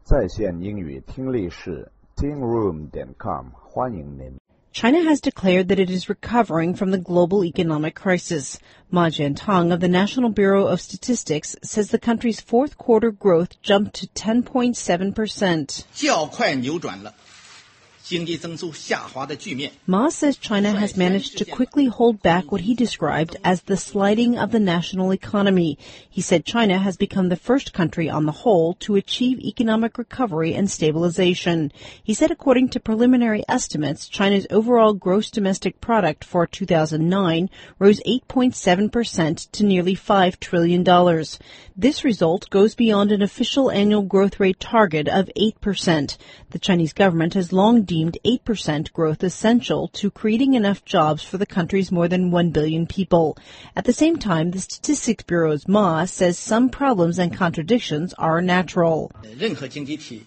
在线英语听力室 tingroom.com 欢迎您。 China has declared that it is recovering from the global economic crisis. Ma Jiantong of the National Bureau of Statistics says the country's fourth quarter growth jumped to 10.7%. 较快扭转了经济增速下滑的局面. Ma says China has managed to quickly hold back what he described as the sliding of the national economy. He said China has become the first country on the whole to achieve economic recovery and stabilization. He said according to preliminary estimates, China's overall gross domestic product for 2009 rose 8.7% to nearly $5 trillion. This result goes beyond an official annual growth rate target of 8%. The Chinese government has long deemed 8% growth essential to creating enough jobs for the country's more than 1 billion people. At the same time, the Statistics Bureau's Ma says some problems and contradictions are natural. 任何经济体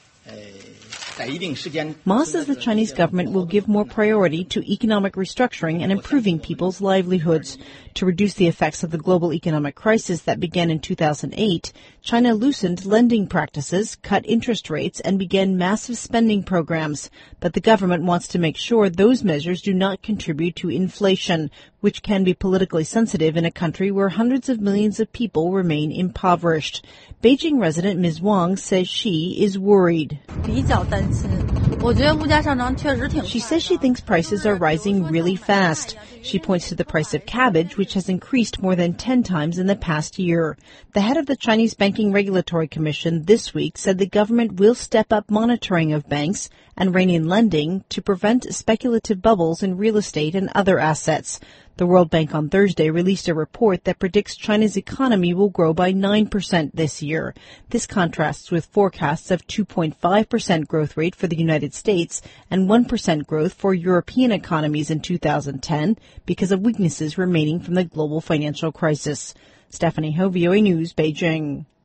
Ma says the Chinese government will give more priority to economic restructuring and improving people's livelihoods. To reduce the effects of the global economic crisis that began in 2008, China loosened lending practices, cut interest rates, and began massive spending programs. But the government wants to make sure those measures do not contribute to inflation, which can be politically sensitive in a country where hundreds of millions of people remain impoverished. Beijing resident Ms. Wang says she is worried. She says she thinks prices are rising really fast. She points to the price of cabbage, which has increased more than 10 times in the past year. The head of the Chinese Banking Regulatory Commission this week said the government will step up monitoring of banks and rein in lending to prevent speculative bubbles in real estate and other assets. The World Bank on Thursday released a report that predicts China's economy will grow by 9% this year. This contrasts with forecasts of 2.5% growth rate for the United States and 1% growth for European economies in 2010 because of weaknesses remaining from the global financial crisis. Stephanie Ho, VOA News, Beijing.